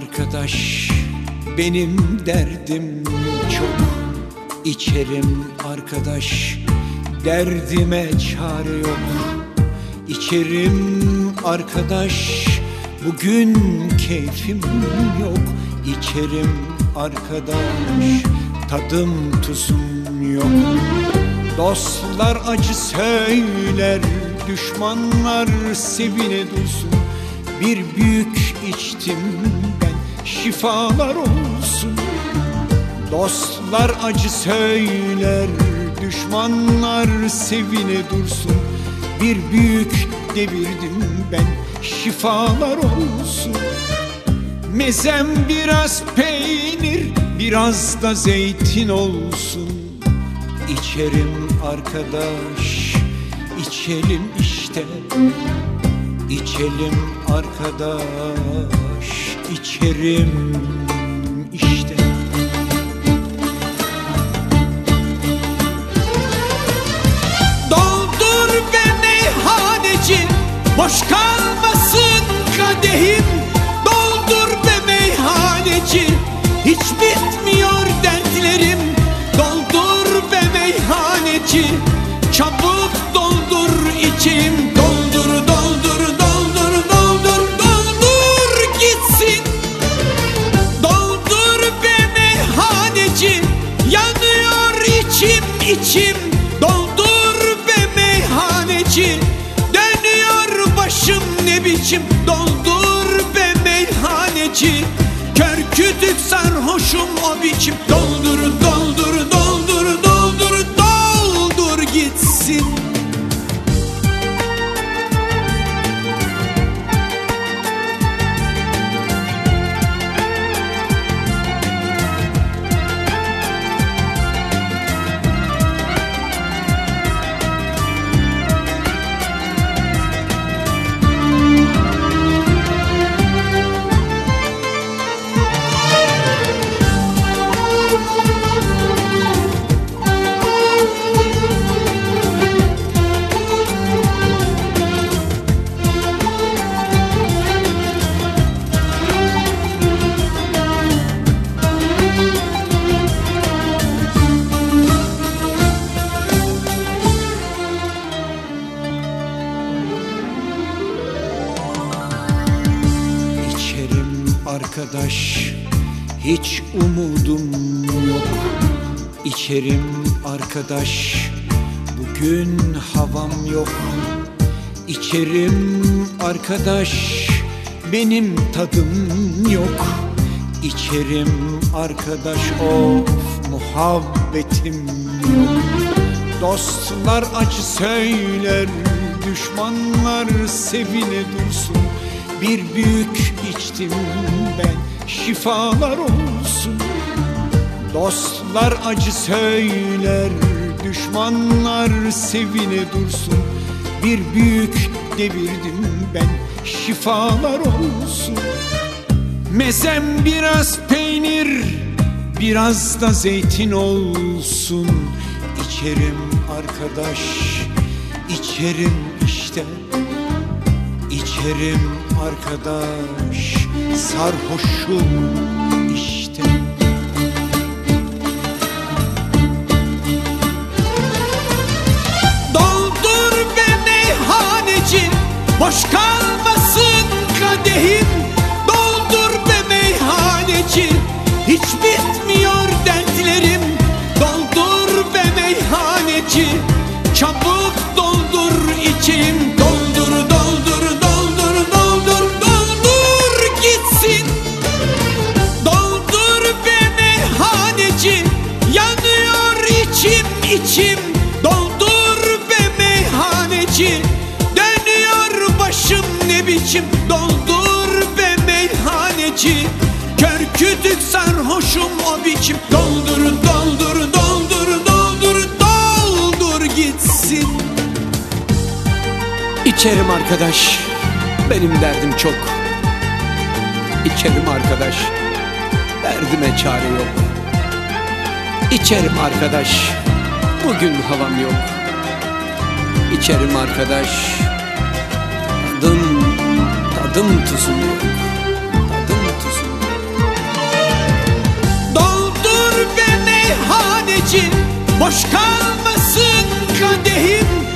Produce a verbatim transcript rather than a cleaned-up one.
arkadaş, benim derdim çok. İçerim arkadaş, derdime çare yok. İçerim arkadaş, bugün keyfim yok. İçerim arkadaş, tadım tuzum yok. Dostlar acı söyler, düşmanlar sevine dursun. Bir büyük içtim ben, şifalar olsun. Dostlar acı söyler, düşmanlar sevine dursun. Bir büyük devirdim ben, şifalar olsun. Mezem biraz peynir, biraz da zeytin olsun. İçerim arkadaş, içelim işte. İçelim arkadaş, içerim işte. Doldur be meyhaneci, boş kalmasın kadehim. Doldur be meyhaneci, hiç bitmiyor dertlerim. Doldur be meyhaneci, çabuk doldur içeyim. Doldur, doldur, doldur, doldur, doldur gitsin. Doldur be meyhaneci, yanıyor içim içim. Doldur be meyhaneci, dönüyor başım ne biçim. Doldur be meyhaneci, kör kütük sarhoşum o biçim. Doldur, doldur, doldur, doldur, doldur gitsin. Arkadaş, hiç umudum yok. İçerim arkadaş, bugün havam yok. İçerim arkadaş, benim tadım yok. İçerim arkadaş, of muhabbetim yok. Dostlar acı söyler, düşmanlar sevine dursun. Bir büyük içtim ben, şifalar olsun. Dostlar acı söyler, düşmanlar sevine dursun. Bir büyük devirdim ben, şifalar olsun. Mezem biraz peynir, biraz da zeytin olsun. İçerim arkadaş, içerim işte. İçerim arkadaş, sarhoşum işte. Doldur be meyhaneci, boş kalmasın kadehim. Doldur be meyhaneci, hiç bitmiyor dertlerim. Doldur be meyhaneci, çabuk doldur içeyim. Doldur, doldur, doldur, doldur, doldur gitsin. Doldur be meyhaneci, yanıyor içim içim. Doldur be meyhaneci, dönüyor başım ne biçim. Doldur be meyhaneci, kör kütük sarhoşum o biçim. Doldur, doldur, doldur, doldur, doldur gitsin. İçerim arkadaş, benim derdim çok. İçerim arkadaş, derdime çare yok. İçerim arkadaş, bugün havam yok. İçerim arkadaş, tadım, tadım tuzum yok. Tadım tuzum yok. için boş kalmasın kadehim.